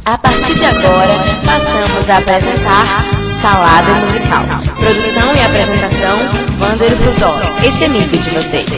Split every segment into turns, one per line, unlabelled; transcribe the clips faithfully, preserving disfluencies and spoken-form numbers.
A partir de agora, passamos a apresentar Salada Musical. Produção e apresentação, Wander Ruzol, esse amigo de vocês.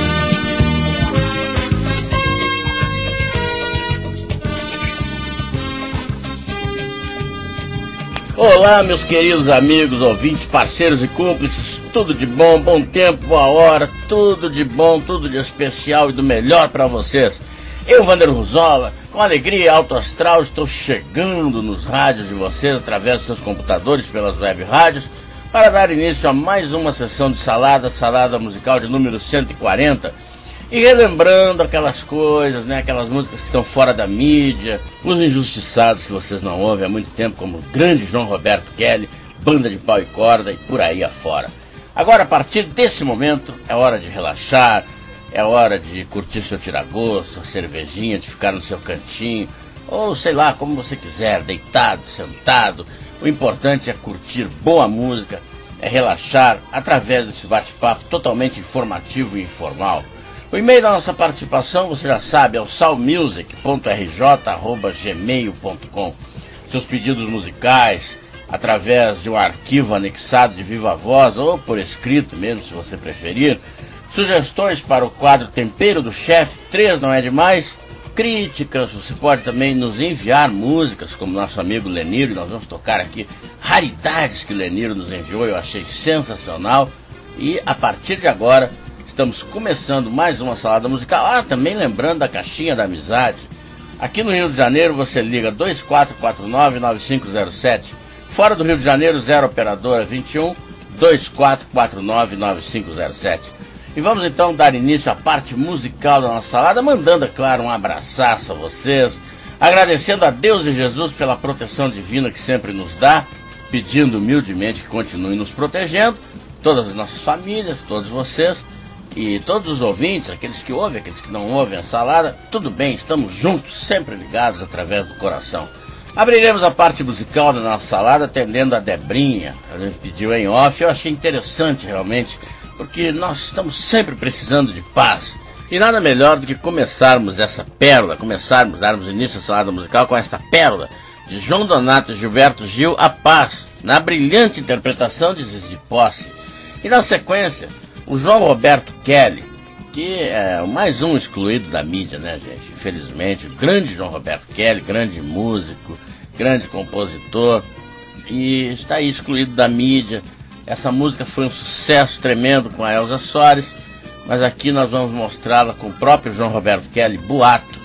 Olá, meus queridos amigos, ouvintes, parceiros e cúmplices, tudo de bom, bom tempo, boa hora, tudo de bom, tudo de especial e do melhor para vocês. Eu, Wander Ruzola, com alegria e alto astral, estou chegando nos rádios de vocês através dos seus computadores, pelas web rádios, para dar início a mais uma sessão de Salada, Salada Musical de número cento e quarenta, e relembrando aquelas coisas, né, aquelas músicas que estão fora da mídia, os injustiçados que vocês não ouvem há muito tempo, como o grande João Roberto Kelly, Banda de Pau e Corda e por aí afora. Agora, a partir desse momento, é hora de relaxar, é hora de curtir seu tiragosto, a cervejinha, de ficar no seu cantinho, ou sei lá, como você quiser, deitado, sentado. O importante é curtir boa música, é relaxar através desse bate-papo totalmente informativo e informal. O e-mail da nossa participação, você já sabe, é o salmusic ponto r j arroba gmail ponto com. Seus pedidos musicais, através de um arquivo anexado de viva voz, ou por escrito mesmo, se você preferir. Sugestões para o quadro Tempero do Chefe, três não é demais. Críticas, você pode também nos enviar músicas, como nosso amigo Leniro, e nós vamos tocar aqui raridades que o Leniro nos enviou, eu achei sensacional. E a partir de agora, estamos começando mais uma salada musical. Ah, também lembrando da caixinha da amizade. Aqui no Rio de Janeiro você liga dois quatro quatro nove, nove cinco zero sete. Fora do Rio de Janeiro, zero operadora vinte e um, dois quatro quatro nove, nove cinco zero sete. E vamos então dar início à parte musical da nossa salada, mandando, é claro, um abraçaço a vocês, agradecendo a Deus e Jesus pela proteção divina que sempre nos dá, pedindo humildemente que continue nos protegendo, todas as nossas famílias, todos vocês, e todos os ouvintes, aqueles que ouvem, aqueles que não ouvem a salada, tudo bem, estamos juntos, sempre ligados através do coração. Abriremos a parte musical da nossa salada atendendo a Debrinha, ela me pediu em off, eu achei interessante realmente, porque nós estamos sempre precisando de paz. E nada melhor do que começarmos essa pérola, começarmos, darmos início à salada musical com esta pérola de João Donato e Gilberto Gil, A Paz, na brilhante interpretação de Zizi Posse. E na sequência, o João Roberto Kelly, que é mais um excluído da mídia, né, gente? Infelizmente, o grande João Roberto Kelly, grande músico, grande compositor, e está aí excluído da mídia. Essa música foi um sucesso tremendo com a Elza Soares, mas aqui nós vamos mostrá-la com o próprio João Roberto Kelly, Boato.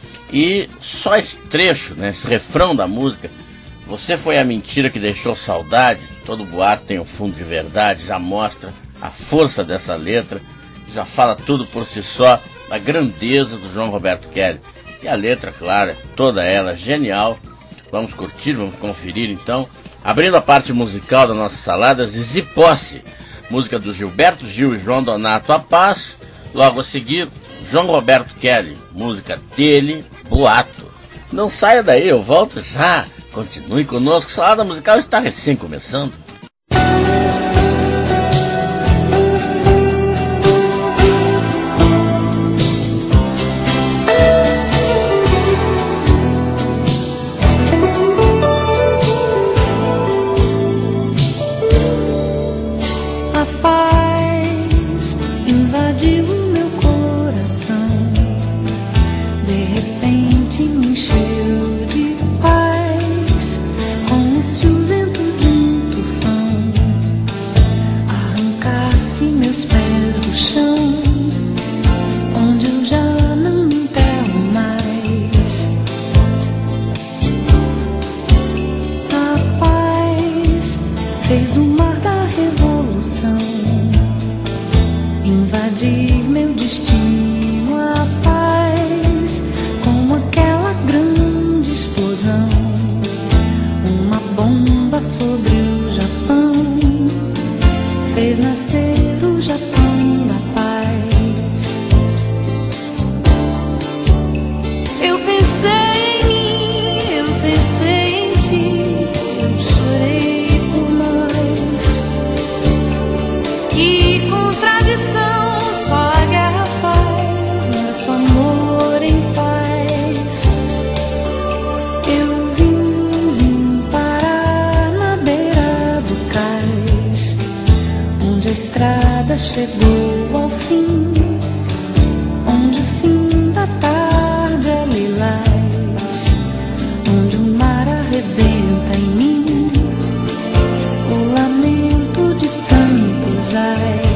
E só esse trecho, né, esse refrão da música, Você foi a mentira que deixou saudade, todo boato tem um fundo de verdade, já mostra a força dessa letra, já fala tudo por si só, a grandeza do João Roberto Kelly. E a letra, claro, é toda ela genial. Vamos curtir, vamos conferir então. Abrindo a parte musical da nossa salada, Zizi Posse, música do Gilberto Gil e João Donato, A Paz. Logo a seguir, João Roberto Kelly, música dele, Boato. Não saia daí, eu volto já. Continue conosco, Salada Musical está recém começando.
Fez o mar da revolução invadir meu destino, a paz, como aquela grande explosão, uma bomba sobre o Japão, fez nascer o Japão da paz. Eu pensei em mim, eu pensei em ti, eu chorei. Que contradição, só a guerra faz, nosso amor em paz. Eu vi estrada chegou ao fim, onde o fim da tarde é lilás, onde o mar arrebenta em mim o lamento de tantos ais.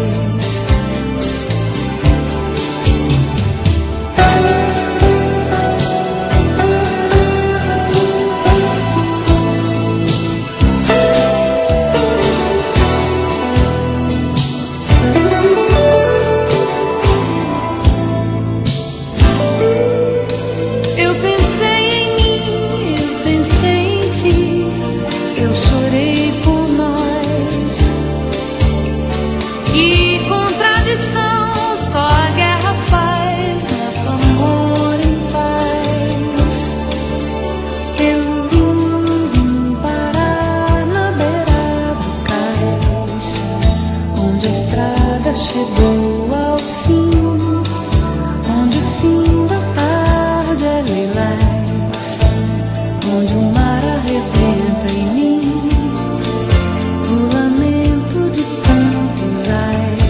Chegou ao fim, onde o fim da tarde é lilás, onde o mar arrebenta em mim o lamento de tantos ais.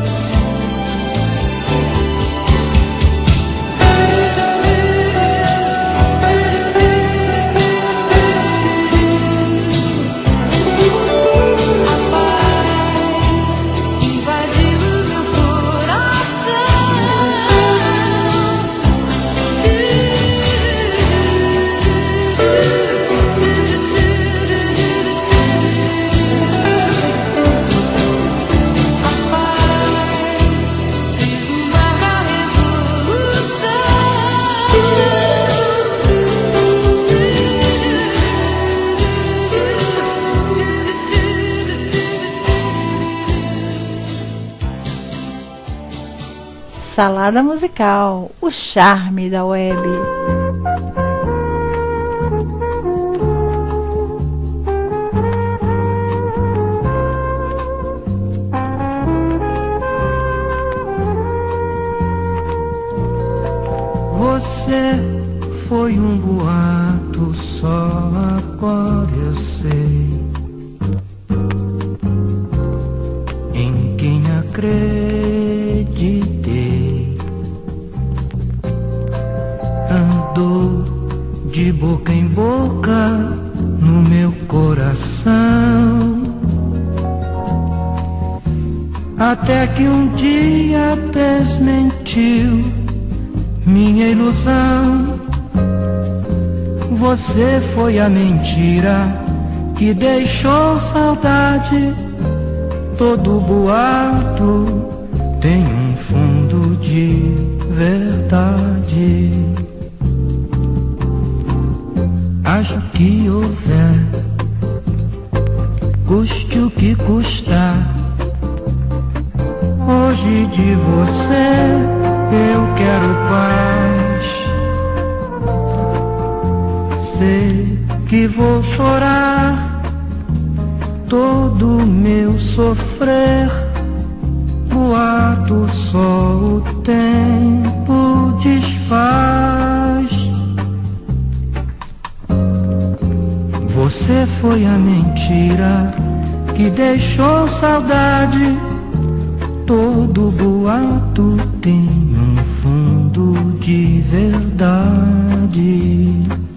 Salada musical, o charme da web.
Você foi um boato, só agora eu sei em quem acreditei. Andou de boca em boca no meu coração, até que um dia desmentiu minha ilusão. Você foi a mentira que deixou saudade. Todo boato tem um fundo de verdade. Acho que houver, custe o que custar, hoje de você eu quero paz. Sei que vou chorar todo o meu sofrer, boato só o tempo desfaz. Você foi a mentira que deixou saudade. Todo boato tem um fundo de verdade.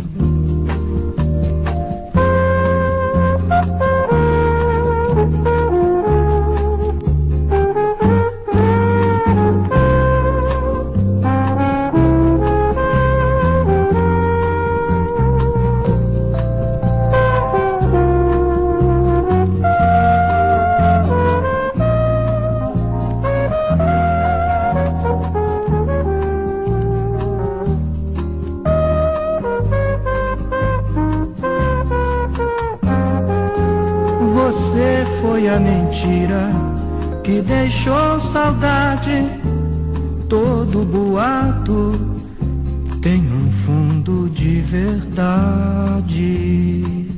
Você foi a mentira que deixou saudade. Todo boato tem um fundo de verdade.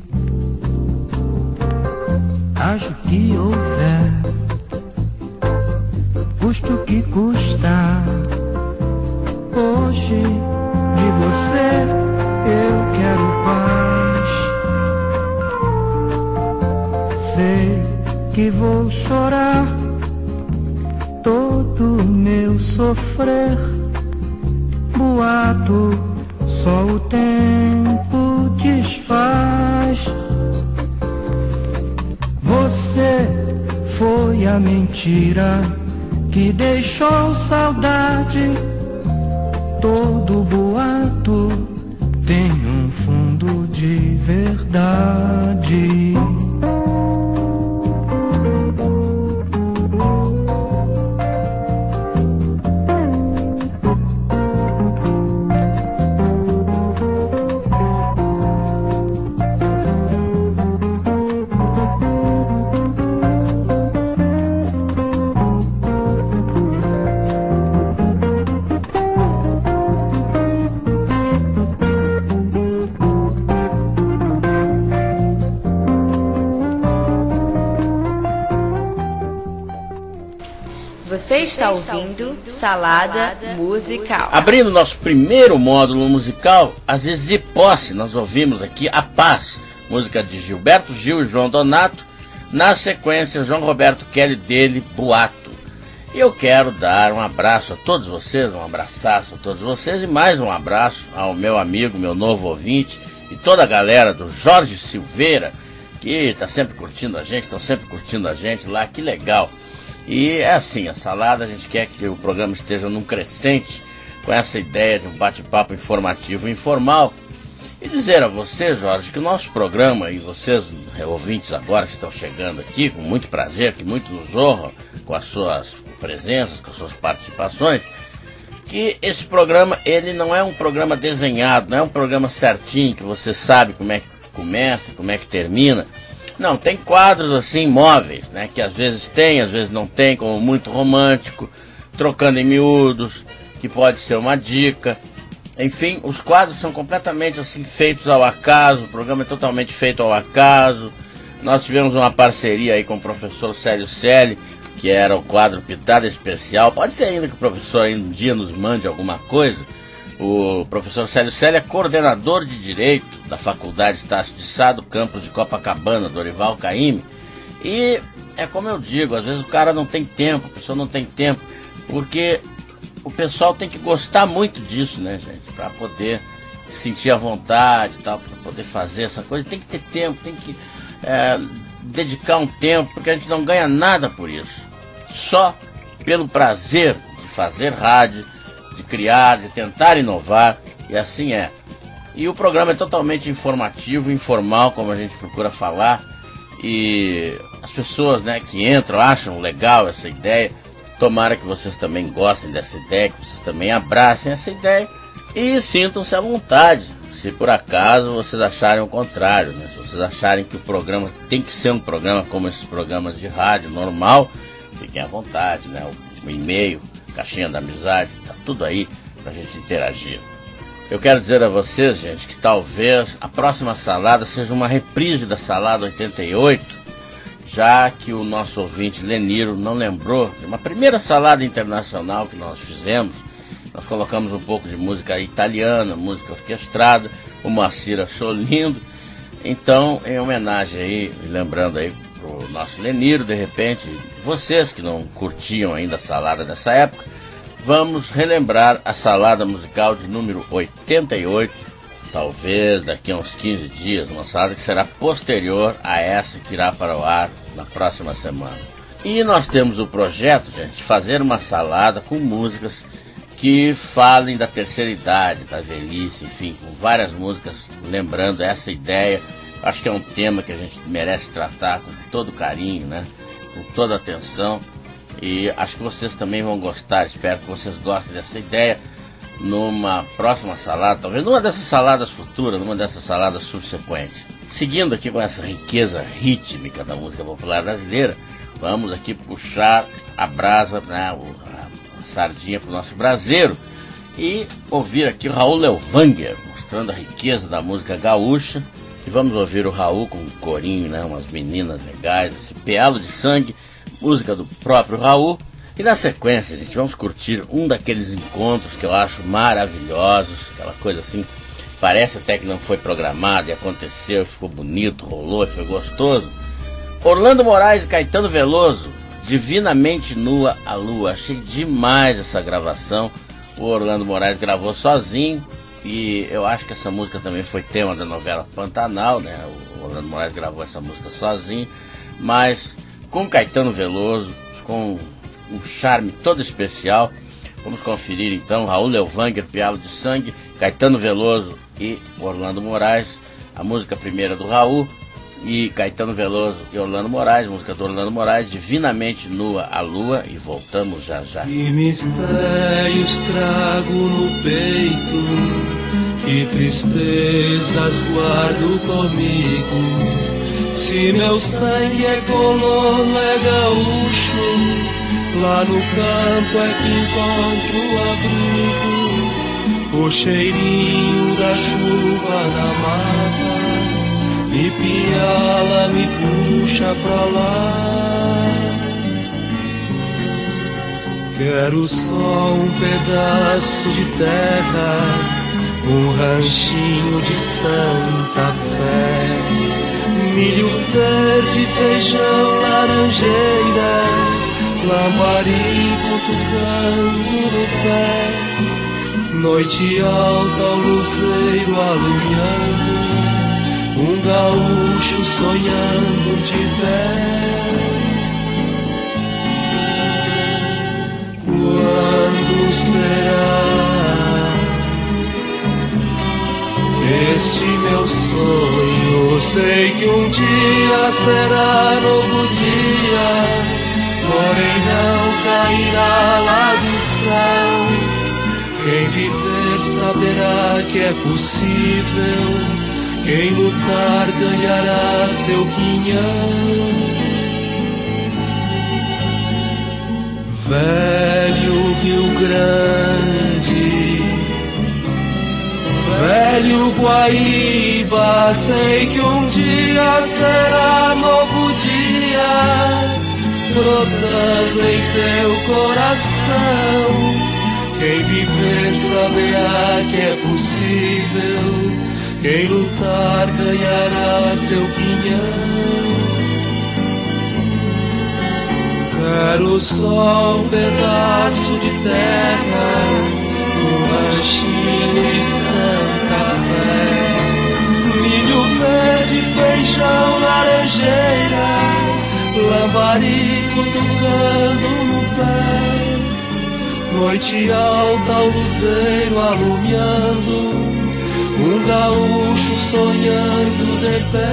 Acho que houver, custe o que custar, hoje de você eu quero paz. Sei que vou chorar meu sofrer. Boato, só o tempo desfaz. Você foi a mentira que deixou saudade. Todo boato tem um fundo de verdade.
Você está ouvindo Salada Musical.
Abrindo nosso primeiro módulo musical, às vezes de posse, nós ouvimos aqui A Paz, música de Gilberto Gil e João Donato. Na sequência, João Roberto Kelly dele, Boato. E eu quero dar um abraço a todos vocês, um abraçaço a todos vocês, e mais um abraço ao meu amigo, meu novo ouvinte, e toda a galera do Jorge Silveira, que está sempre curtindo a gente, estão sempre curtindo a gente lá, que legal. E é assim, a Salada, a gente quer que o programa esteja num crescente, com essa ideia de um bate-papo informativo e informal. E dizer a você, Jorge, que o nosso programa, e vocês, ouvintes agora que estão chegando aqui, com muito prazer, que muito nos honram com as suas presenças, com as suas participações, que esse programa, ele não é um programa desenhado, não é um programa certinho, que você sabe como é que começa, como é que termina. Não, tem quadros assim, móveis, né, que às vezes tem, às vezes não tem, como Muito Romântico, Trocando em Miúdos, que pode ser uma dica. Enfim, os quadros são completamente assim, feitos ao acaso, o programa é totalmente feito ao acaso. Nós tivemos uma parceria aí com o professor Célio Selle, que era o quadro Pitada Especial. Pode ser ainda que o professor aí um dia nos mande alguma coisa. O professor Célio Selle é coordenador de Direito da Faculdade Estácio de Sá, do campus de Copacabana, Dorival Caymmi. E é como eu digo, às vezes o cara não tem tempo, a pessoa não tem tempo, porque o pessoal tem que gostar muito disso, né, gente? Para poder sentir a vontade e tal, para poder fazer essa coisa, tem que ter tempo, tem que é, dedicar um tempo, porque a gente não ganha nada por isso. Só pelo prazer de fazer rádio, de criar, de tentar inovar, e assim é. E o programa é totalmente informativo, informal, como a gente procura falar, e as pessoas, né, que entram acham legal essa ideia. Tomara que vocês também gostem dessa ideia, que vocês também abracem essa ideia e sintam-se à vontade, se por acaso vocês acharem o contrário, né? Se vocês acharem que o programa tem que ser um programa como esses programas de rádio normal, fiquem à vontade, né? O, o e-mail, caixinha da amizade, tá tudo aí pra gente interagir. Eu quero dizer a vocês, gente, que talvez a próxima salada seja uma reprise da Salada oitenta e oito, já que o nosso ouvinte Leniro não lembrou de uma primeira salada internacional que nós fizemos. Nós colocamos um pouco de música italiana, música orquestrada, o Moacir achou lindo. Então, em homenagem aí, lembrando aí pro nosso Leniro, de repente, vocês que não curtiam ainda a salada dessa época, vamos relembrar a salada musical de número oitenta e oito, talvez daqui a uns quinze dias, uma salada que será posterior a essa que irá para o ar na próxima semana. E nós temos o projeto, gente, de fazer uma salada com músicas que falem da terceira idade, da velhice, enfim, com várias músicas lembrando essa ideia. Acho que é um tema que a gente merece tratar com todo carinho, né? Com toda atenção. E acho que vocês também vão gostar, espero que vocês gostem dessa ideia numa próxima salada, talvez numa dessas saladas futuras, numa dessas saladas subsequentes. Seguindo aqui com essa riqueza rítmica da música popular brasileira, vamos aqui puxar a brasa, né, a sardinha para o nosso braseiro e ouvir aqui o Raul Leuwanger, mostrando a riqueza da música gaúcha. E vamos ouvir o Raul com um corinho, né, umas meninas legais, esse Pealo de Sangue, música do próprio Raul. E na sequência, gente, vamos curtir um daqueles encontros que eu acho maravilhosos, aquela coisa assim, parece até que não foi programado e aconteceu, ficou bonito, rolou e foi gostoso. Orlando Moraes e Caetano Veloso, Divinamente Nua a Lua. Achei demais essa gravação. O Orlando Moraes gravou sozinho e eu acho que essa música também foi tema da novela Pantanal, né? O Orlando Moraes gravou essa música sozinho, mas com Caetano Veloso, com um charme todo especial. Vamos conferir então Raul Leuwanger, Pialo de Sangue, Caetano Veloso e Orlando Moraes. A música primeira do Raul e Caetano Veloso e Orlando Moraes, música do Orlando Moraes, Divinamente Nua a Lua, e voltamos já já.
Que mistérios trago no peito, que tristezas guardo comigo. Se meu sangue é colono, é gaúcho, lá no campo é que encontro abrigo. O cheirinho da chuva na mata me piala, me puxa pra lá. Quero só um pedaço de terra, um ranchinho de Santa Fé, milho verde, feijão, laranjeira, lambarico tocando no pé. Noite alta, o luzeiro alumiando, um gaúcho sonhando de pé. Quando será este meu sonho? Sei que um dia será novo dia, porém não cairá lá do céu. Quem viver saberá que é possível, quem lutar ganhará seu quinhão. Velho Rio Grande, velho Guaíba, sei que um dia será novo dia, brotando em teu coração. Quem viver saberá que é possível, quem lutar ganhará seu quinhão. Quero só um pedaço de terra, um ranchinho de Santa Fé, milho verde, feijão, laranjeira, lambarico tocando no pé. Noite alta, o luzeiro alumiando, um gaúcho sonhando de pé.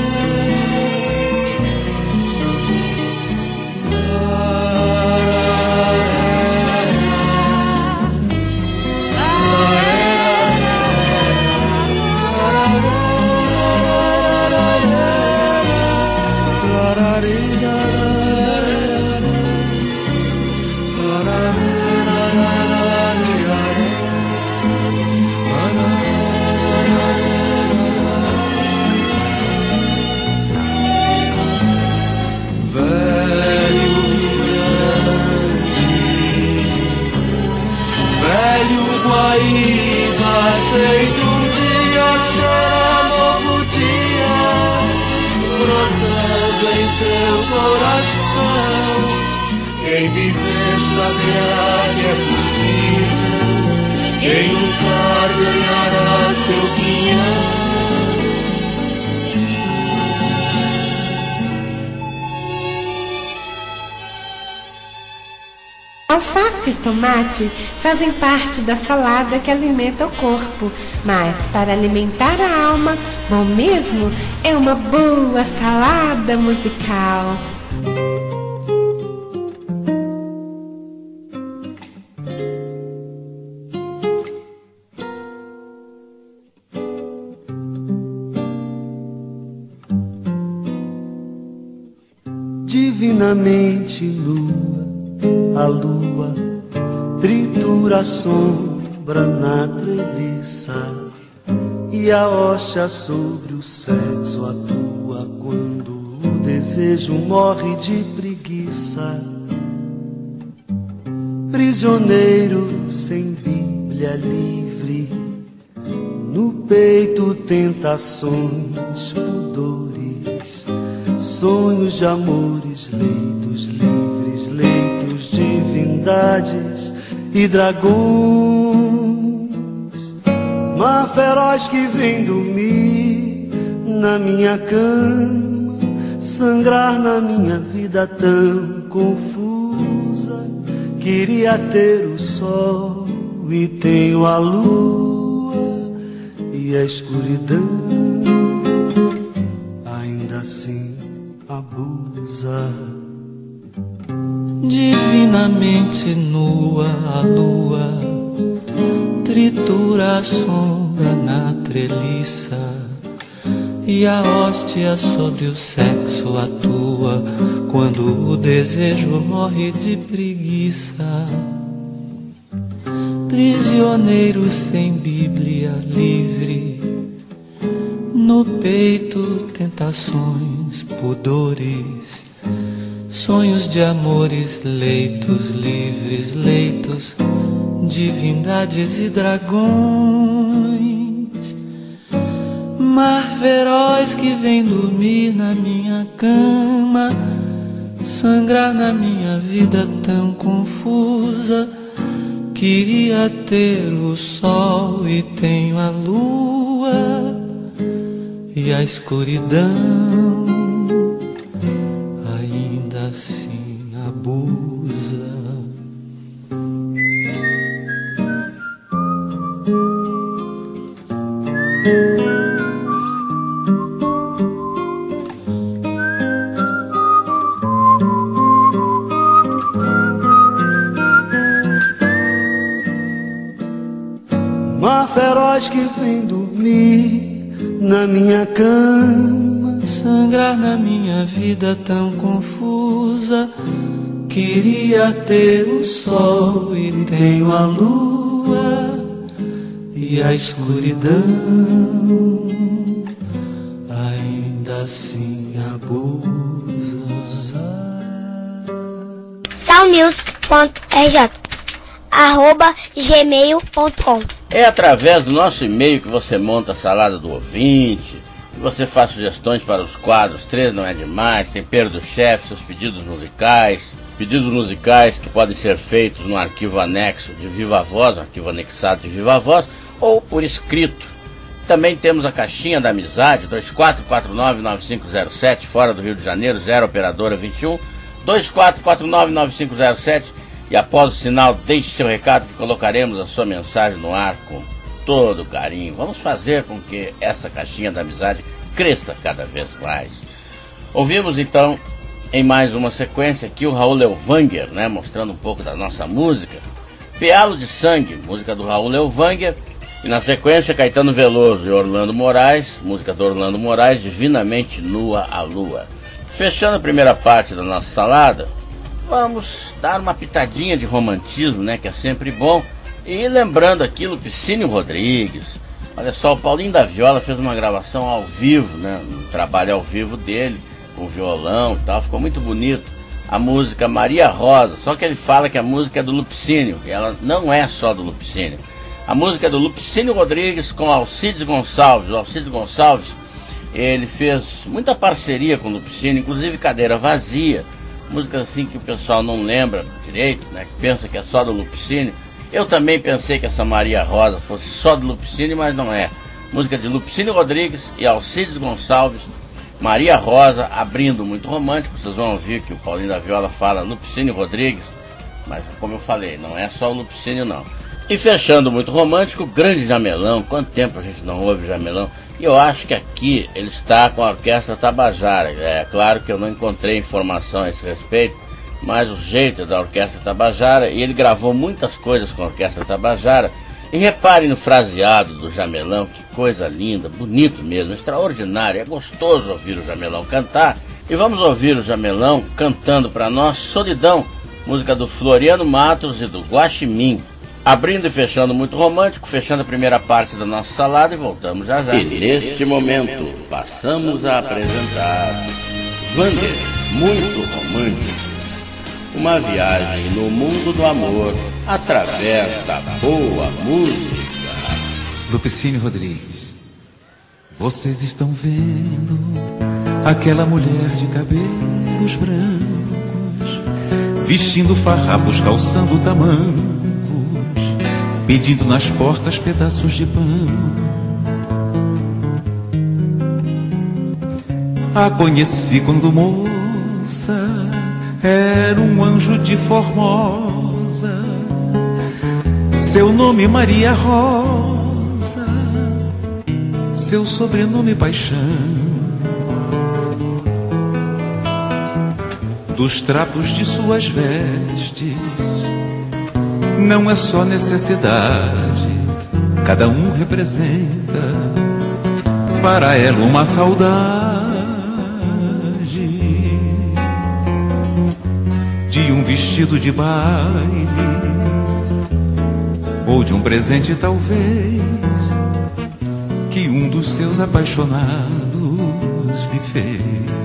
Sei que um dia será novo dia, brotando em teu coração. Quem viver saberá que é possível, quem lutar ganhará seu quinhão.
Alface e tomate fazem parte da salada que alimenta o corpo, mas para alimentar a alma, bom mesmo é uma boa salada musical.
Divinamente nua, a lua tritura a sombra na treliça, e a hoxa sobre o sexo atua quando o desejo morre de preguiça. Prisioneiro sem Bíblia livre, no peito tentações, pudores, sonhos de amores, leitos livres. divindades e dragões. Mar feroz que vem dormir na minha cama, sangrar na minha vida tão confusa. Queria ter o sol e tenho a lua e a escuridão, ainda assim abusa.
Divinamente nua a lua tritura a sombra na treliça, e a hóstia sobre o sexo atua quando o desejo morre de preguiça. Prisioneiro sem Bíblia livre, no peito tentações, pudores, sonhos de amores, leitos livres, leitos, divindades e dragões. Mar feroz que vem dormir na minha cama, sangrar na minha vida tão confusa. Queria ter o sol e tenho a lua e a escuridão, ainda assim abusa.
Mar feroz que vem dormir na minha cama,
sangrar na minha vida tão confusa. Queria ter o sol e tenho a lua e a escuridão, ainda assim abusa.
salmusic ponto r j arroba gmail ponto com.
É através do nosso e-mail que você monta a salada do ouvinte, que você faz sugestões para os quadros Três Não É Demais, Tempero do Chefe, seus pedidos musicais, pedidos musicais que podem ser feitos no arquivo anexo de Viva Voz, um arquivo anexado de Viva Voz, ou por escrito. Também temos a caixinha da amizade, dois quatro quatro nove nove cinco zero sete, fora do Rio de Janeiro, zero operadora vinte e um, dois quatro quatro nove nove cinco zero sete, e após o sinal deixe seu recado que colocaremos a sua mensagem no ar com todo carinho. Vamos fazer com que essa caixinha da amizade cresça cada vez mais. Ouvimos então em mais uma sequência aqui o Raul Leuwanger, né, mostrando um pouco da nossa música. Pealo de Sangue, música do Raul Leuwanger, e na sequência Caetano Veloso e Orlando Moraes, música do Orlando Moraes, Divinamente Nua a Lua. Fechando a primeira parte da nossa salada, vamos dar uma pitadinha de romantismo, né, que é sempre bom, e lembrando aqui Lupicínio Rodrigues. Olha só, o Paulinho da Viola fez uma gravação ao vivo, né, um trabalho ao vivo dele, com violão e tal, ficou muito bonito. A música Maria Rosa, só que ele fala que a música é do Lupicínio, e ela não é só do Lupicínio. A música é do Lupicínio Rodrigues com Alcides Gonçalves. O Alcides Gonçalves, ele fez muita parceria com o Lupicínio, inclusive Cadeira Vazia, música assim que o pessoal não lembra direito, né, que pensa que é só do Lupicínio. Eu também pensei que essa Maria Rosa fosse só do Lupicínio, mas não é. Música de Lupicínio Rodrigues e Alcides Gonçalves, Maria Rosa, abrindo muito romântico. Vocês vão ouvir que o Paulinho da Viola fala Lupicínio Rodrigues, mas como eu falei, não é só o Lupicínio não. E fechando muito romântico, Grande Jamelão. Quanto tempo a gente não ouve Jamelão? E eu acho que aqui ele está com a Orquestra Tabajara. É claro que eu não encontrei informação a esse respeito, mas o jeito é da Orquestra Tabajara, e ele gravou muitas coisas com a Orquestra Tabajara. E reparem no fraseado do Jamelão, que coisa linda, bonito mesmo, extraordinário, é gostoso ouvir o Jamelão cantar. E vamos ouvir o Jamelão cantando para nós Solidão, música do Floriano Matos e do Guaxinim. Abrindo e fechando muito romântico, fechando a primeira parte da nossa salada, e voltamos já já.
E neste momento passamos a apresentar Wander, muito romântico. Uma viagem no mundo do amor através da boa música.
Lupicínio Rodrigues, vocês estão vendo aquela mulher de cabelos brancos vestindo farrapos, calçando tamancos, pedindo nas portas pedaços de pão. A conheci quando moça, era um anjo de Formosa, seu nome Maria Rosa, seu sobrenome Paixão. Dos trapos de suas vestes não é só necessidade, cada um representa para ela uma saudade de um vestido de baile ou de um presente talvez que um dos seus apaixonados lhe fez.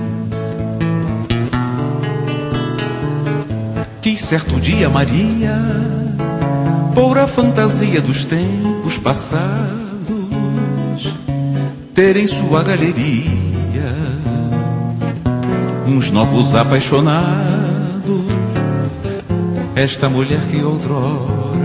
Quis certo dia Maria pôr a fantasia dos tempos passados, ter em sua galeria uns novos apaixonados. Esta mulher que outrora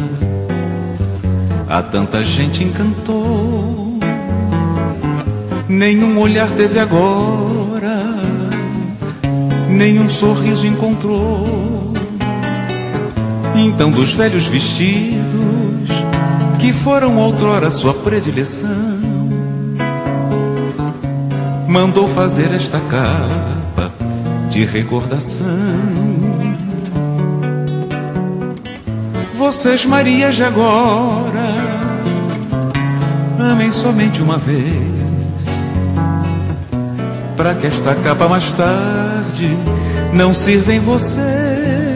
a tanta gente encantou, nenhum olhar teve agora, nenhum sorriso encontrou. Então dos velhos vestidos que foram outrora sua predileção, mandou fazer esta capa de recordação. Vocês, Marias de agora, amem somente uma vez, para que esta capa mais tarde não sirva em vocês.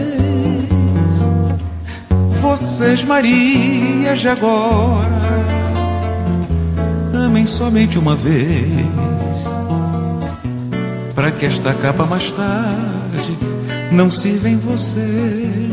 Vocês, Marias de agora, amem somente uma vez, para que esta capa mais tarde não sirva em vocês.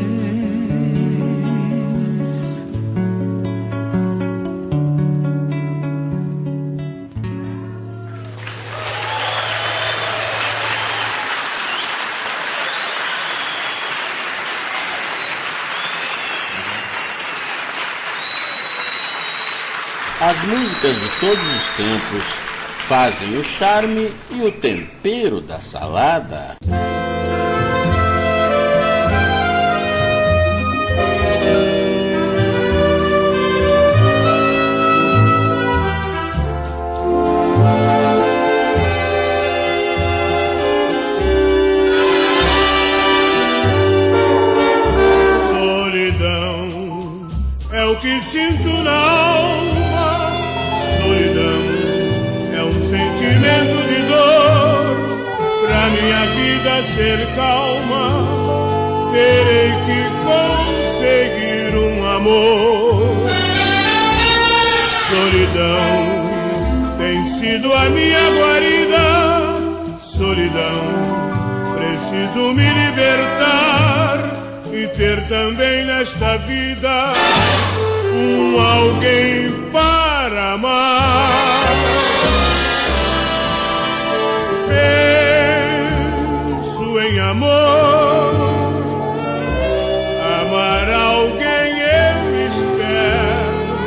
As músicas de todos os tempos fazem o charme e o tempero da salada.
Solidão é o que sinto na alma. Solidão é um sentimento de dor. Pra minha vida ser calma, terei que conseguir um amor. Solidão tem sido a minha guarida. Solidão, preciso me libertar e ter também nesta vida um alguém para amar. Penso em amor, amar alguém eu espero,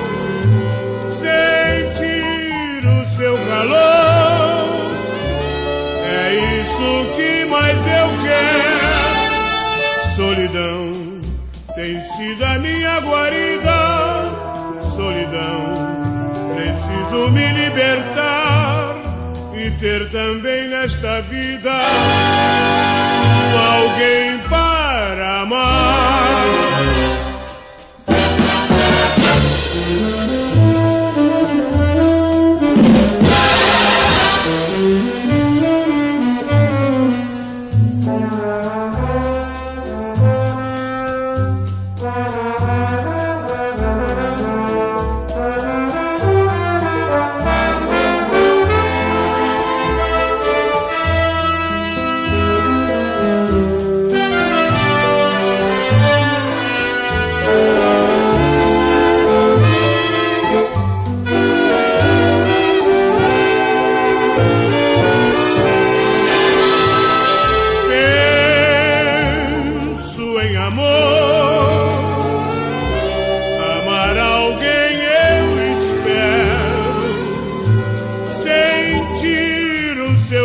sentir o seu calor, é isso que mais eu quero. Solidão tem sido a minha guarida. Solidão, preciso me libertar e ter também nesta vida alguém para amar.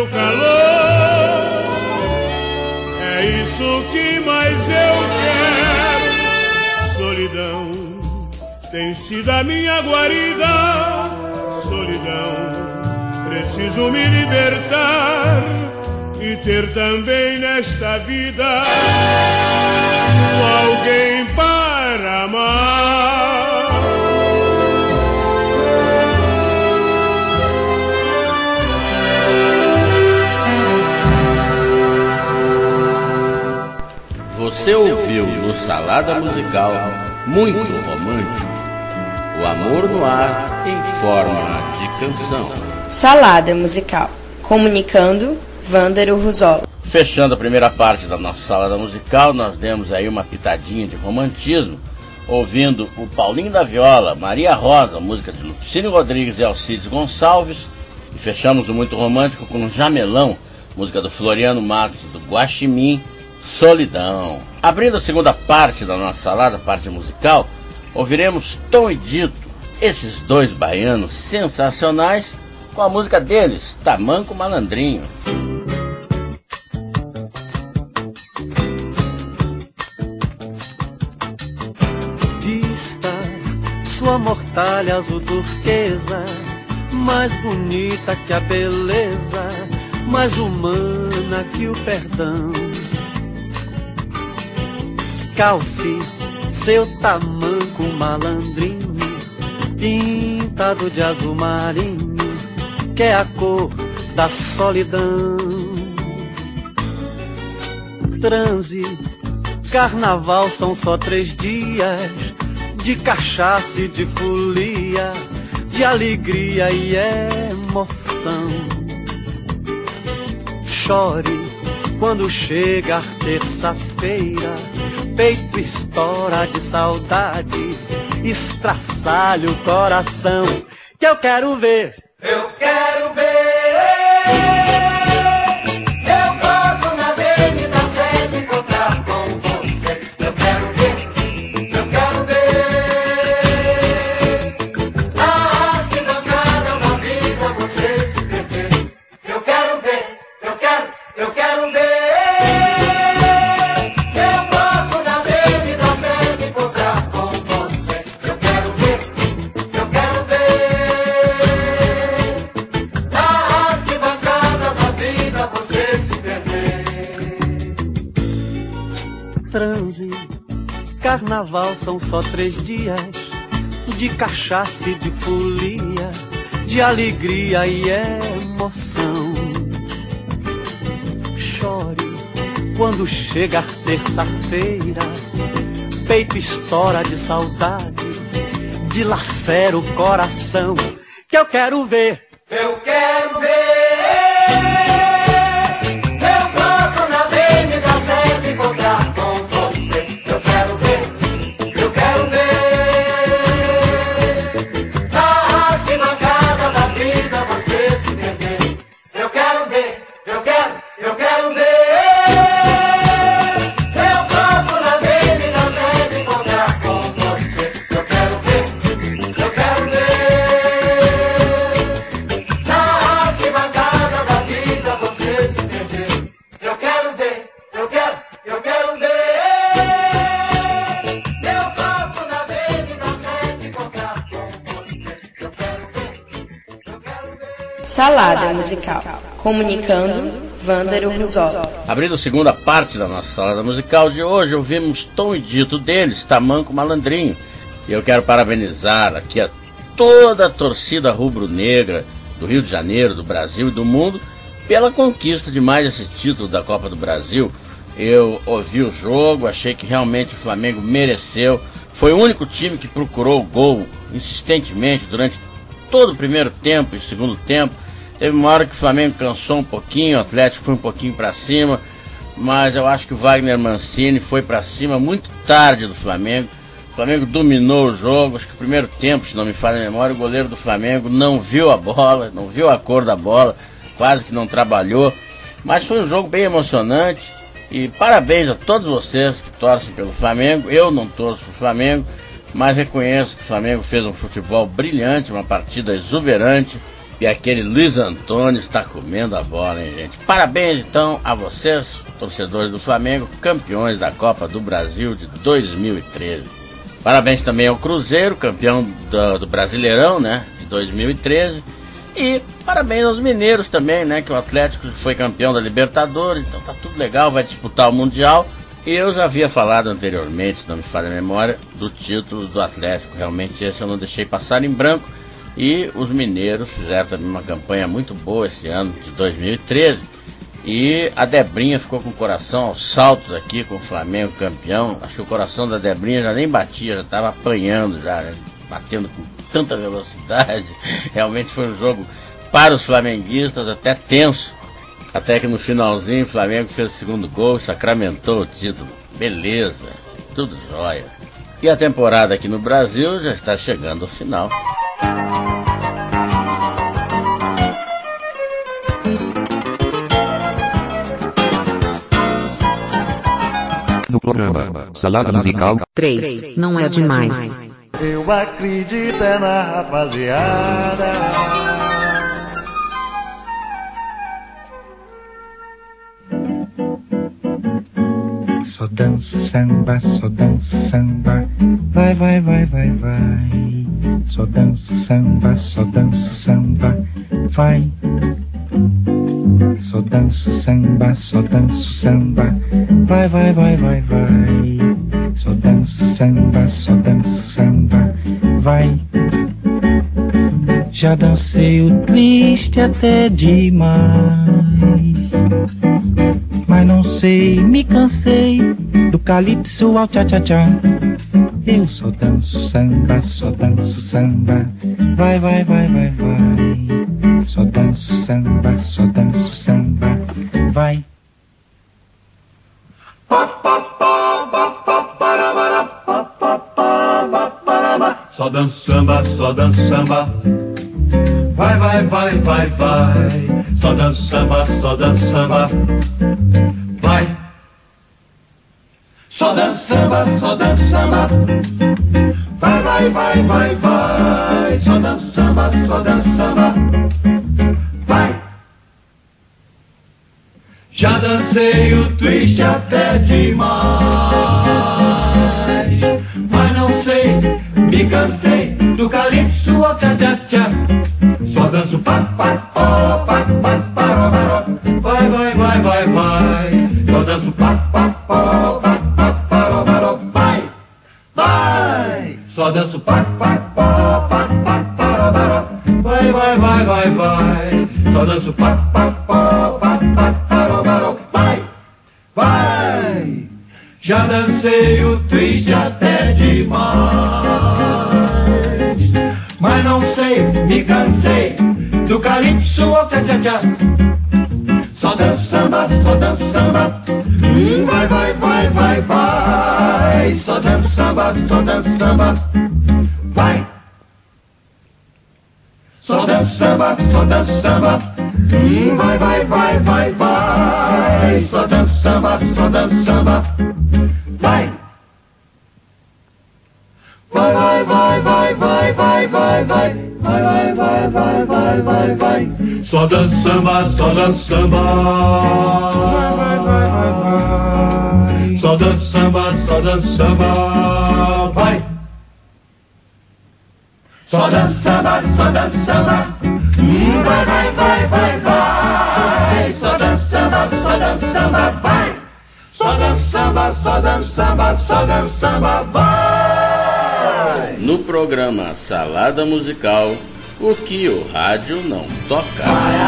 seu calor. É isso que mais eu quero. Solidão tem sido a minha guarida. Solidão, preciso me libertar e ter também nesta vida alguém para amar.
Você ouviu no Salada Musical Muito Romântico, o amor no ar em forma de canção.
Salada Musical, comunicando Vândero Ruzola.
Fechando a primeira parte da nossa salada musical, nós demos aí uma pitadinha de romantismo, ouvindo o Paulinho da Viola, Maria Rosa, música de Lupicínio Rodrigues e Alcides Gonçalves, e fechamos o Muito Romântico com o Jamelão, música do Floriano Matos, do Guaxinim, Solidão. Abrindo a segunda parte da nossa salada, parte musical, ouviremos Tom e Dito, esses dois baianos sensacionais, com a música deles, Tamanco Malandrinho.
Vista sua mortalha azul turquesa, mais bonita que a beleza, mais humana que o perdão. Calce seu tamanco malandrinho, pintado de azul marinho, que é a cor da solidão. Transe, carnaval são só três dias, de cachaça e de folia, de alegria e emoção. Chore quando chegar terça-feira, peito estoura de saudade, estraçalha o coração, que eu quero ver, eu quero ver. Eu volto na avenida sede encontrar com você. Eu quero ver, eu quero ver. A arquibancada da vida você se perder. Eu quero ver, eu quero, eu quero ver. Transe, carnaval são só três dias, de cachaça e de folia, de alegria e emoção. Chore quando chegar terça-feira, peito estoura de saudade, dilacera o coração, que eu quero ver, eu quero ver.
Salada Musical, comunicando Vândero Ruzola.
Abrindo a segunda parte da nossa salada musical de hoje, ouvimos Tom e Dito deles, Tamanco Malandrinho. E eu quero parabenizar aqui a toda a torcida rubro-negra do Rio de Janeiro, do Brasil e do mundo pela conquista de mais esse título da Copa do Brasil. Eu ouvi o jogo, achei que realmente o Flamengo mereceu. Foi o único time que procurou o gol insistentemente durante todo o primeiro tempo e segundo tempo. Teve uma hora que o Flamengo cansou um pouquinho, o Atlético foi um pouquinho para cima, mas eu acho que o Wagner Mancini foi para cima muito tarde do Flamengo. O Flamengo dominou o jogo, acho que o primeiro tempo, se não me falha a memória, o goleiro do Flamengo não viu a bola, não viu a cor da bola, quase que não trabalhou, mas foi um jogo bem emocionante. E parabéns a todos vocês que torcem pelo Flamengo. Eu não torço para o Flamengo, mas reconheço que o Flamengo fez um futebol brilhante, uma partida exuberante, E aquele Luiz Antônio está comendo a bola, hein, gente? Parabéns, então, a vocês, torcedores do Flamengo, campeões da Copa do Brasil de dois mil e treze. Parabéns também ao Cruzeiro, campeão do, do Brasileirão, né, de dois mil e treze. E parabéns aos mineiros também, né, que o Atlético foi campeão da Libertadores, então tá tudo legal, vai disputar o Mundial. E eu já havia falado anteriormente, se não me falha a memória, do título do Atlético. Realmente esse eu não deixei passar em branco. E os mineiros fizeram também uma campanha muito boa esse ano de dois mil e treze. E a Debrinha ficou com o coração aos saltos aqui com o Flamengo campeão. Acho que o coração da Debrinha já nem batia, já estava apanhando, já, né? Batendo com tanta velocidade. Realmente foi um jogo para os flamenguistas até tenso. Até que no finalzinho o Flamengo fez o segundo gol, sacramentou o título. Beleza, tudo jóia. E a temporada aqui no Brasil já está chegando ao final.
No programa Salada Musical
três, não é demais.
Eu acredito é na rapaziada.
Só danço samba, só danço samba, vai, vai, vai, vai, vai. Só danço samba, só danço samba, vai. Só danço samba, só danço samba, vai, vai, vai, vai, vai. Só danço samba, só danço samba, vai. Já dancei o twist até demais, mas não sei, me cansei do calypso ao tchá-tchá-tchá. Eu só danço samba, só danço samba, vai, vai, vai, vai, vai. Só danço samba, só danço samba, vai.
Só danço samba, só danço samba, vai, vai, vai, vai, vai. Só danço samba, só danço samba, vai. Só danço samba, só danço samba, vai, vai, vai, vai, vai. Só danço samba, só danço samba, vai. Já dancei o twist até demais, mas não sei, me cansei do calypso ao tchá-tchá-tchá. Só danço pá, pá, ó, pá, pá, paró, paró. Vai, vai, vai, vai, vai. Só danço pá, pá, ó, pá, pá, paró, paró. Vai, vai. Só danço pá, pá, ó, pá, pá, paró, paró. Vai, vai, vai, vai, vai. Só danço pá, pá, ó, pá, pá, paró, paró. Vai, vai. Já dancei o twist até demais, mas não sei, me cansei do calypso ao tchá-tchá-tchá. Só danço samba, só danço samba, hum, vai, vai, vai, vai, vai. Só danço samba, só danço samba, vai. Só danço samba, só danço samba, hum, vai, vai, vai, vai, vai. Só danço samba, só danço samba, vai. Vai, vai, vai, vai, vai, vai, vai, vai. Vai, vai, vai, vai, vai, vai, vai. Só danço samba, só danço samba. Vai, vai, vai, vai, vai. Só danço samba, só danço samba. Vai. Só danço samba, só danço samba. Hum, vai, vai, vai, vai, vai. Só danço samba, só danço samba. Vai. Só danço samba, só danço samba, só danço samba. Vai.
No programa Salada Musical, o que o rádio não toca.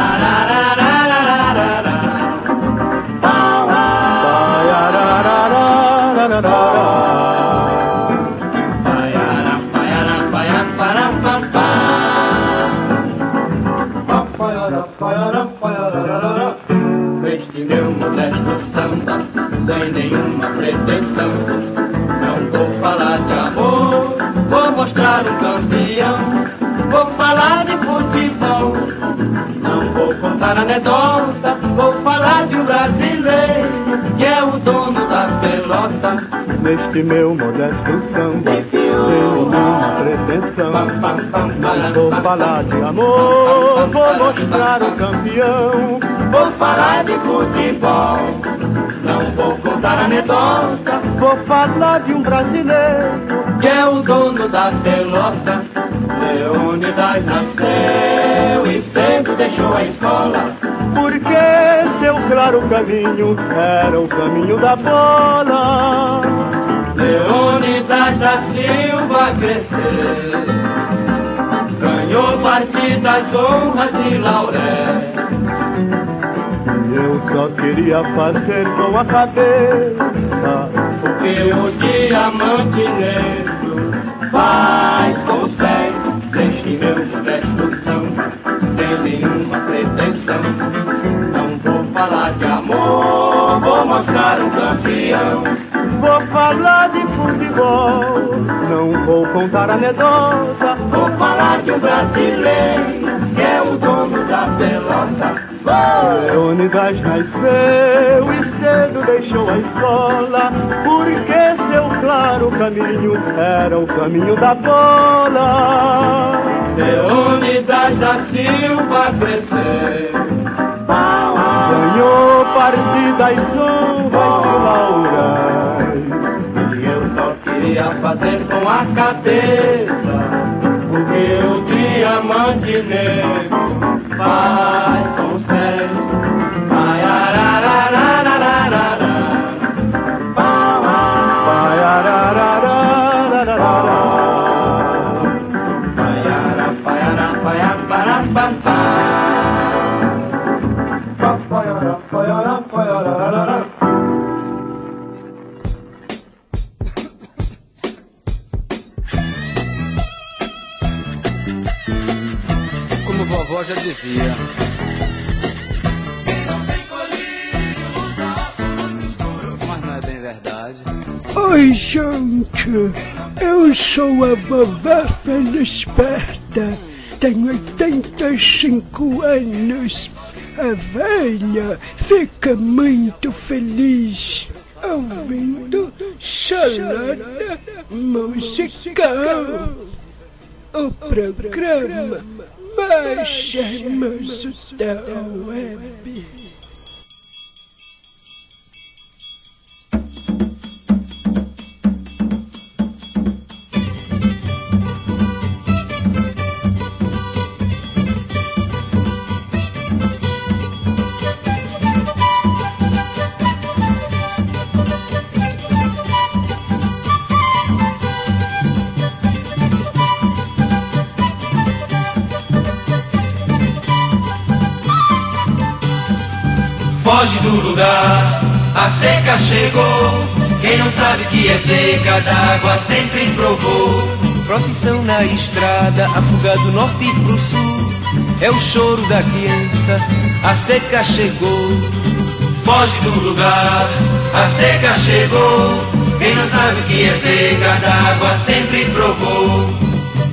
Este meu modesto samba, sem nenhuma pretensão, não vou falar de amor, vou mostrar um campeão. Vou falar de futebol, não vou contar anedota. Vou falar de um brasileiro que é o dono da pelota. pelota.
Neste meu modesto samba, sem nenhuma pretensão, não vou falar de amor, vou mostrar o campeão.
Vou falar de futebol, não vou contar anedota.
Vou falar de um brasileiro
que é o dono da pelota. Leônidas nasceu e cedo deixou a escola,
porque seu claro caminho era o caminho da bola.
Leônidas da Silva cresceu, ganhou partidas, honras e lauréis.
Eu só queria fazer com a cabeça
o que o diamante negro faz com os pés. Deixe meu modesto samba, sem nenhuma pretensão. Não vou falar de amor, vou mostrar um campeão.
Vou falar de futebol, não vou contar anedota.
Vou falar de um brasileiro que é o dono da pelota.
Leônidas nasceu e cedo deixou a escola, porque seu claro caminho era o caminho da bola.
Leônidas da Silva cresceu,
ganhou partidas, honras e lauréis.
E eu só queria fazer com a cabeça o que o diamante negro faz com os pés. Ai, ararararararara.
Ai, ararararararara.
Ai, ara, pai, ara, pai, apara, papá. Pai, ara, pai, ara, pai, arararara.
Como vovó já dizia, mas não é bem verdade.
Oi, gente, eu sou a vovó Felisberta, tenho oitenta e cinco anos. A velha fica muito feliz ouvindo Salada Musical, o programa mais charmoso da web.
Foge do lugar, a seca chegou. Quem não sabe que é seca, d'água sempre provou.
Procissão na estrada, a fuga do norte pro sul. É o choro da criança, a seca chegou.
Foge do lugar, a seca chegou. Quem não sabe que é seca, d'água sempre provou.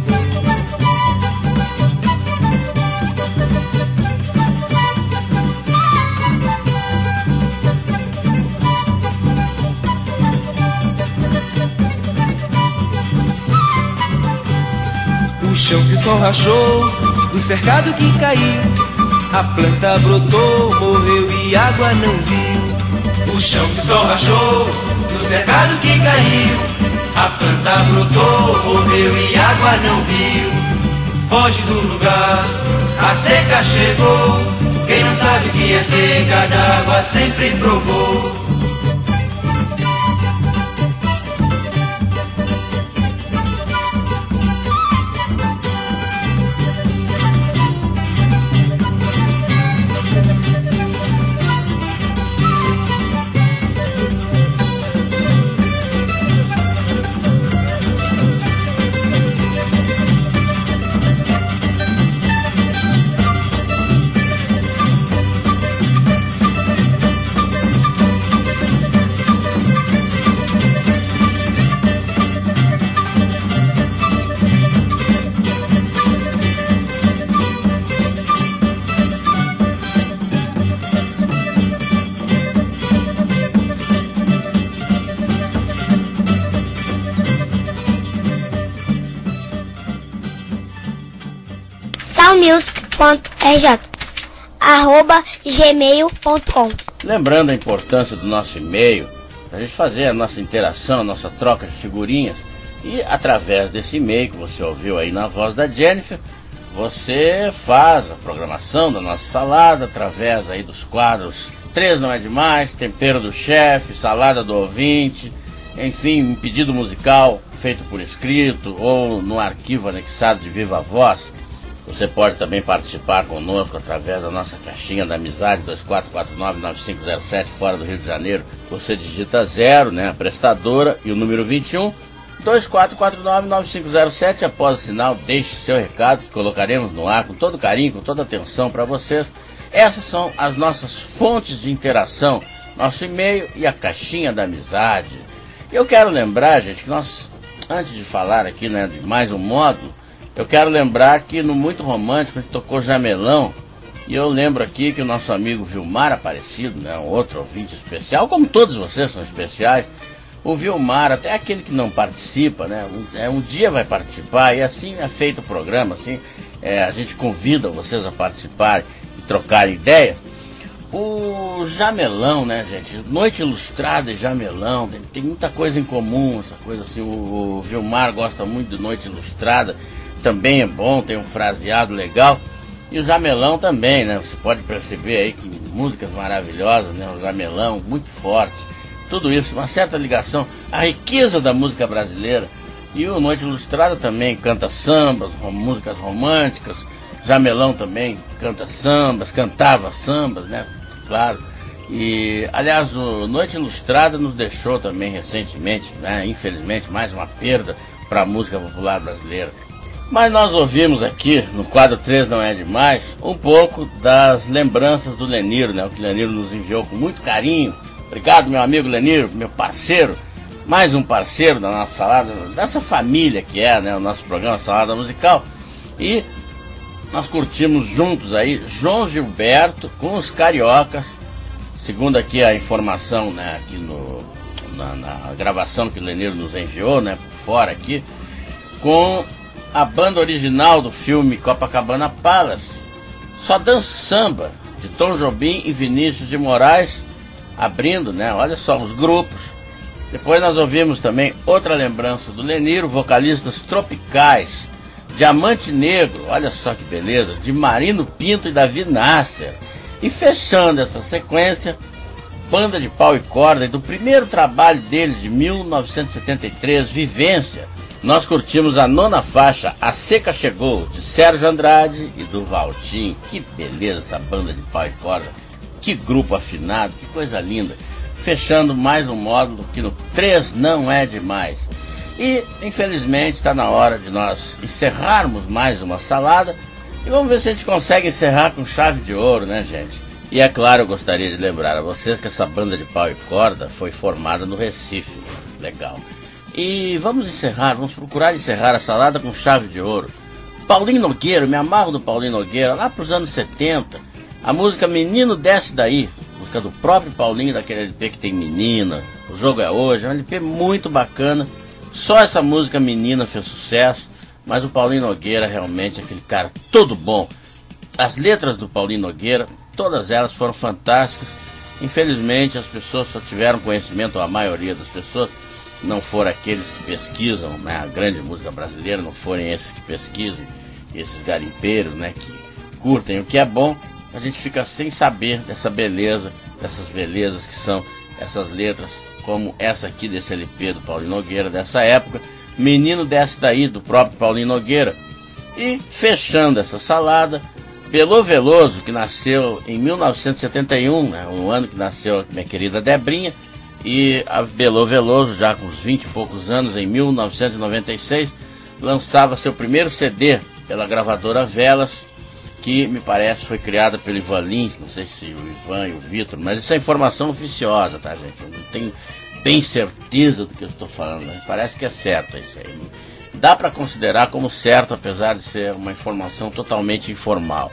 O chão que o sol rachou, o cercado que caiu, a planta brotou, morreu e água não viu.
O chão que o sol rachou, o cercado que caiu, a planta brotou, morreu e água não viu. Foge do lugar, a seca chegou. Quem não sabe que é seca, d'água sempre provou.
ponto r j arroba gmail ponto com.
Lembrando a importância do nosso e-mail, para a gente fazer a nossa interação, a nossa troca de figurinhas, e através desse e-mail que você ouviu aí na voz da Jennifer, você faz a programação da nossa salada através aí dos quadros Três Não É Demais, Tempero do Chefe, Salada do Ouvinte, enfim, um pedido musical feito por escrito ou no arquivo anexado de Viva Voz. Você pode também participar conosco através da nossa caixinha da amizade dois quatro quatro nove nove cinco zero sete, fora do Rio de Janeiro. Você digita zero, né, a prestadora, e o número vinte e um, dois quatro quatro nove nove cinco zero sete. Após o sinal, deixe seu recado que colocaremos no ar com todo carinho, com toda atenção para vocês. Essas são as nossas fontes de interação, nosso e-mail e a caixinha da amizade. Eu quero lembrar, gente, que nós, antes de falar aqui, né, de mais um módulo, eu quero lembrar que no Muito Romântico a gente tocou Jamelão, e eu lembro aqui que o nosso amigo Vilmar Aparecido, né, um outro ouvinte especial, como todos vocês são especiais, o Vilmar, até aquele que não participa, né, um, é, um dia vai participar, e assim é feito o programa, assim, é, a gente convida vocês a participarem e trocarem ideias. O Jamelão, né, gente? Noite Ilustrada e Jamelão, tem, tem muita coisa em comum, essa coisa assim. O, o Vilmar gosta muito de Noite Ilustrada, também é bom, tem um fraseado legal. E o Jamelão também, né? Você pode perceber aí que músicas maravilhosas, né? O Jamelão, muito forte. Tudo isso, uma certa ligação, a riqueza da música brasileira. E o Noite Ilustrada também canta sambas, rom, músicas românticas. Jamelão também canta sambas, cantava sambas, né? Claro. E, aliás, o Noite Ilustrada nos deixou também recentemente, né? Infelizmente, mais uma perda para a música popular brasileira. Mas nós ouvimos aqui, no quadro Três Não É Demais, um pouco das lembranças do Leniro, né? O que o Leniro nos enviou com muito carinho. Obrigado, meu amigo Leniro, meu parceiro, mais um parceiro da nossa salada, dessa família que é, né, o nosso programa Salada Musical. E nós curtimos juntos aí João Gilberto com os Cariocas, segundo aqui a informação, né, aqui no, na, na gravação que o Leniro nos enviou, né, por fora aqui, com a banda original do filme Copacabana Palace, Só Danço Samba, de Tom Jobim e Vinícius de Moraes, abrindo, né, olha só, os grupos. Depois nós ouvimos também outra lembrança do Leniro, Vocalistas Tropicais, Diamante Negro, olha só que beleza, de Marino Pinto e Davi Nasser. E fechando essa sequência, Banda de Pau e Corda, e do primeiro trabalho deles de mil novecentos e setenta e três, Vivência, nós curtimos a nona faixa, A Seca Chegou, de Sérgio Andrade e do Valtim. Que beleza essa Banda de Pau e Corda, que grupo afinado, que coisa linda. Fechando mais um módulo que no Três Não É Demais. E, infelizmente, está na hora de nós encerrarmos mais uma salada. E vamos ver se a gente consegue encerrar com chave de ouro, né, gente? E, é claro, eu gostaria de lembrar a vocês que essa Banda de Pau e Corda foi formada no Recife. Legal. E vamos encerrar, vamos procurar encerrar a salada com chave de ouro. Paulinho Nogueira, me amarro do Paulinho Nogueira, lá para os anos setenta. A música Menino Desce Daí, música do próprio Paulinho, daquele L P que tem Menina, O Jogo É Hoje, é um L P muito bacana. Só essa música Menina fez sucesso, mas o Paulinho Nogueira realmente é aquele cara todo bom. As letras do Paulinho Nogueira, todas elas foram fantásticas. Infelizmente as pessoas só tiveram conhecimento, a maioria das pessoas, não foram aqueles que pesquisam, né, a grande música brasileira, não forem esses que pesquisam, esses garimpeiros, né, que curtem o que é bom. A gente fica sem saber dessa beleza, dessas belezas que são essas letras, como essa aqui desse L P do Paulinho Nogueira, dessa época, Menino Desce Daí, do próprio Paulinho Nogueira. E fechando essa salada, Belô Veloso, que nasceu em mil novecentos e setenta e um, né, um ano que nasceu minha querida Debrinha, e a Belô Veloso, já com uns vinte e poucos anos, em mil novecentos e noventa e seis, lançava seu primeiro C D pela gravadora Velas, que me parece foi criada pelo Ivan Lins, não sei se o Ivan e o Vitor, mas isso é informação oficiosa, tá, gente? Eu não tenho bem certeza do que eu estou falando, né? Parece que é certo isso aí. Dá para considerar como certo, apesar de ser uma informação totalmente informal.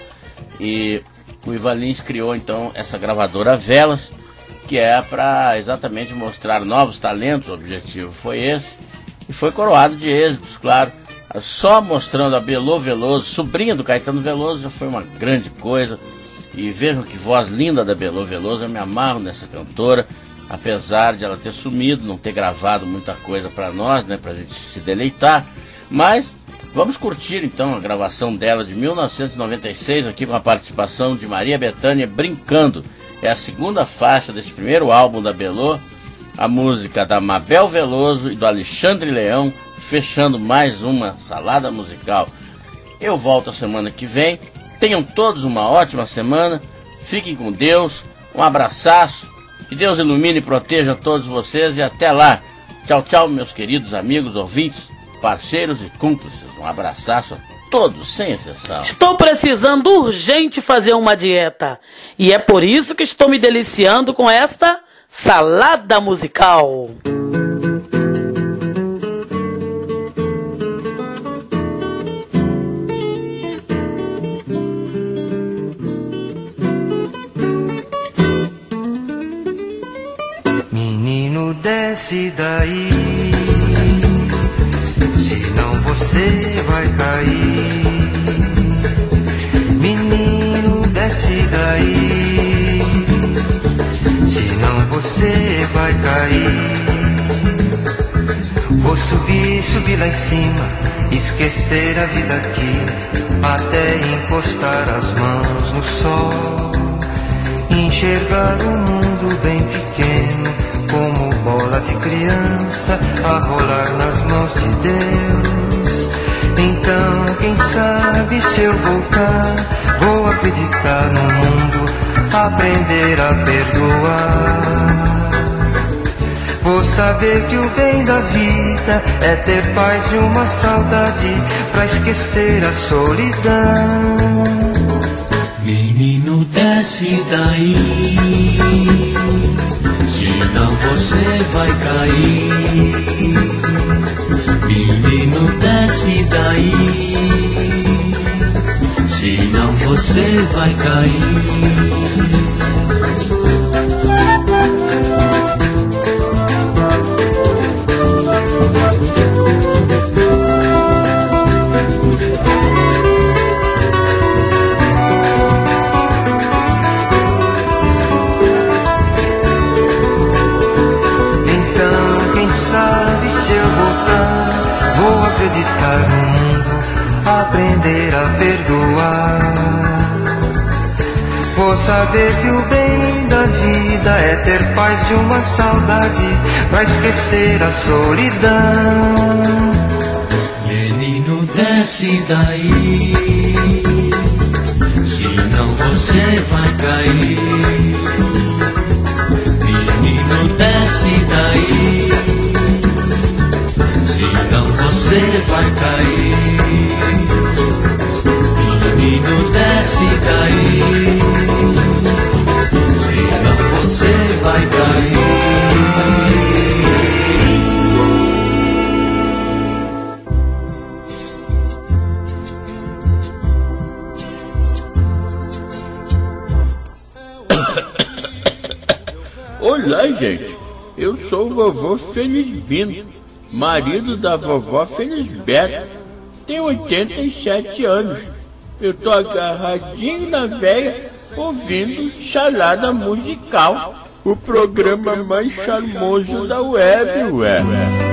E o Ivan Lins criou então essa gravadora Velas, que é para exatamente mostrar novos talentos, o objetivo foi esse, e foi coroado de êxitos, claro. só mostrando a Belô Veloso, sobrinha do Caetano Veloso, já foi uma grande coisa. E vejam que voz linda da Belô Veloso, eu me amarro nessa cantora, apesar de ela ter sumido, não ter gravado muita coisa para nós, né, pra gente se deleitar. Mas vamos curtir então a gravação dela de mil novecentos e noventa e seis, aqui com a participação de Maria Bethânia, Brincando. É a segunda faixa desse primeiro álbum da Belô, a música da Mabel Veloso e do Alexandre Leão, fechando mais uma salada musical. Eu volto a semana que vem. Tenham todos uma ótima semana. Fiquem com Deus. Um abraçaço. Que Deus ilumine e proteja todos vocês. E até lá. Tchau, tchau, meus queridos amigos, ouvintes, parceiros e cúmplices. Um abraçaço a todos, sem exceção.
Estou precisando urgente fazer uma dieta. E é por isso que estou me deliciando com esta salada musical.
Menino, desce daí, senão você vai cair. Menino, desce daí, senão você vai cair. Vou subir, subir lá em cima, esquecer a vida aqui, até encostar as mãos no sol, enxergar o mundo bem pequeno, como bola de criança a rolar nas mãos de Deus. Então, quem sabe se eu voltar, vou acreditar no mundo, aprender a perdoar. Vou saber que o bem da vida é ter paz e uma saudade pra esquecer a solidão.
Menino, desce daí, senão você vai cair. Menino, desce daí, senão você vai cair.
Acreditar no mundo, aprender a perdoar. Vou saber que o bem da vida é ter paz e uma saudade pra esquecer a solidão.
Menino, desce daí, senão você vai cair. Menino, desce daí, senão você vai cair. Menino, desce daí, senão você vai cair.
Olá, gente. Eu sou o vovô Felisbino, marido da vovó Felisberta. Tenho oitenta e sete anos. Eu tô agarradinho na véia, ouvindo Salada Musical, o programa mais charmoso da web, ué.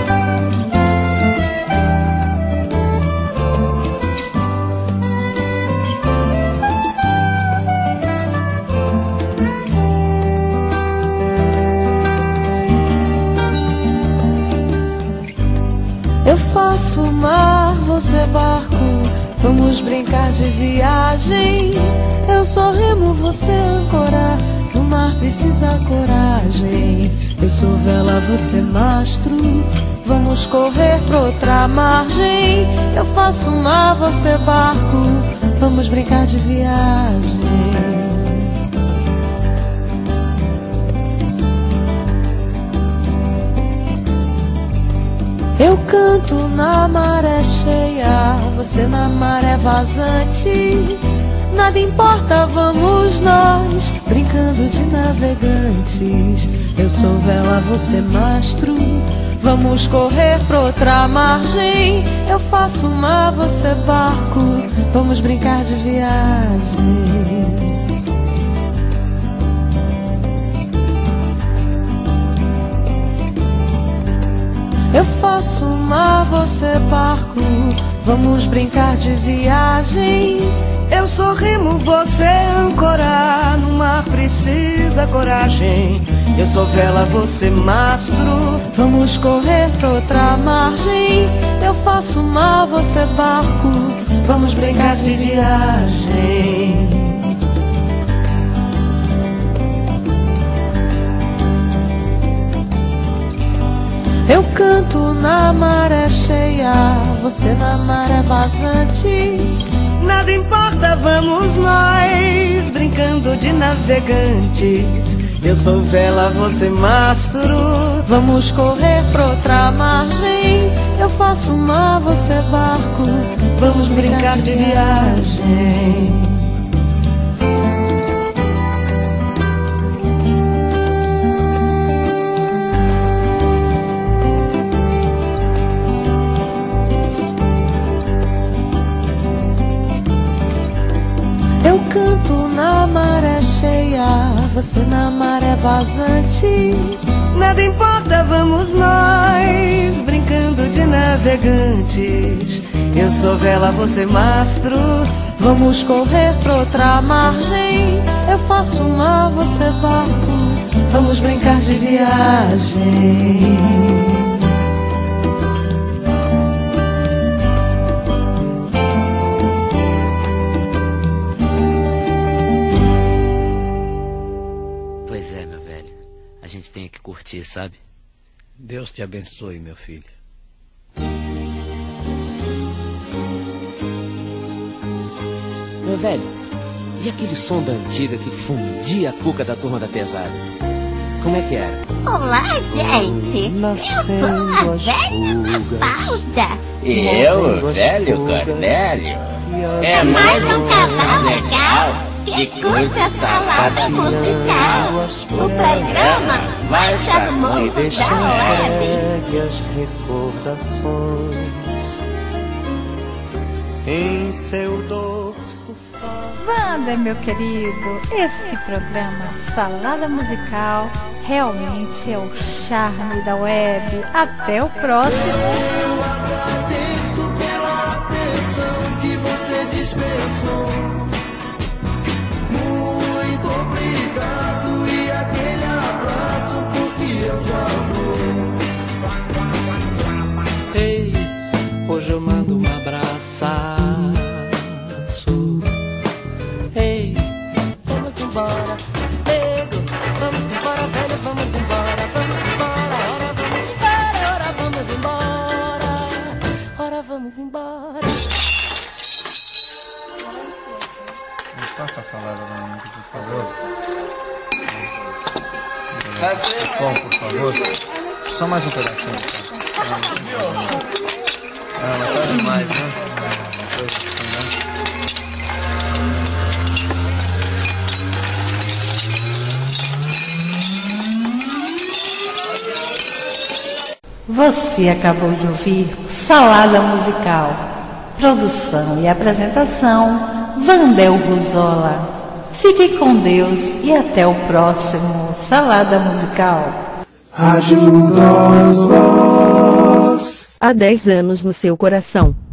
Eu faço mar, você barco, vamos brincar de viagem. Eu sou remo, você âncora, no mar precisa coragem. Eu sou vela, você mastro, vamos correr pra outra margem. Eu faço mar, você barco, vamos brincar de viagem. Eu canto na maré cheia, você na maré vazante. Nada importa, vamos nós, brincando de navegantes. Eu sou vela, você mastro, vamos correr pra outra margem. Eu faço mar, você barco, vamos brincar de viagem. Eu faço mar, você barco, vamos brincar de viagem.
Eu sou remo, você âncora, no mar precisa coragem. Eu sou vela, você mastro,
vamos correr pra outra margem. Eu faço mar, você barco, vamos brincar de viagem. Eu canto na maré cheia, você na maré vazante.
Nada importa, vamos nós, brincando de navegantes. Eu sou vela, você mastro,
vamos correr pra outra margem. Eu faço mar, você barco, vamos brincar de viagem. Eu canto na maré cheia, você na maré vazante.
Nada importa, vamos nós, brincando de navegantes. Eu sou vela, você mastro,
vamos correr pra outra margem. Eu faço mar, você barco, vamos brincar de viagem.
Tem que curtir, sabe?
Deus te abençoe, meu filho.
Meu velho, e aquele som da antiga que fundia a cuca da turma da pesada? Como é que era?
Olá, gente! Eu sou a velha Mafalda.
E eu, velho Cornélio? É mais um cavalo legal que curte a salada musical. O programa mais charmoso da web.
As recordações em seu dorso.
Wander, meu querido, esse programa Salada Musical realmente é o charme da web. Até o próximo.
Eu agradeço pela atenção que você dispensou. Muito obrigado e aquele abraço porque eu já vou.
Ei, hoje eu mando um abraço. Ei,
vamos embora, nego, vamos embora, velho, vamos embora, vamos embora, ora vamos embora, ora vamos embora, ora vamos embora.
Me passa a salada pra mim, por favor.
Bom,
por favor. Só mais um pedacinho. Ah, mas tá demais, né?
Você acabou de ouvir Salada Musical. Produção e apresentação, Vandel Ruzola. Fique com Deus e até o próximo Salada Musical.
Rádio Nós Voz.
Há dez anos no seu coração.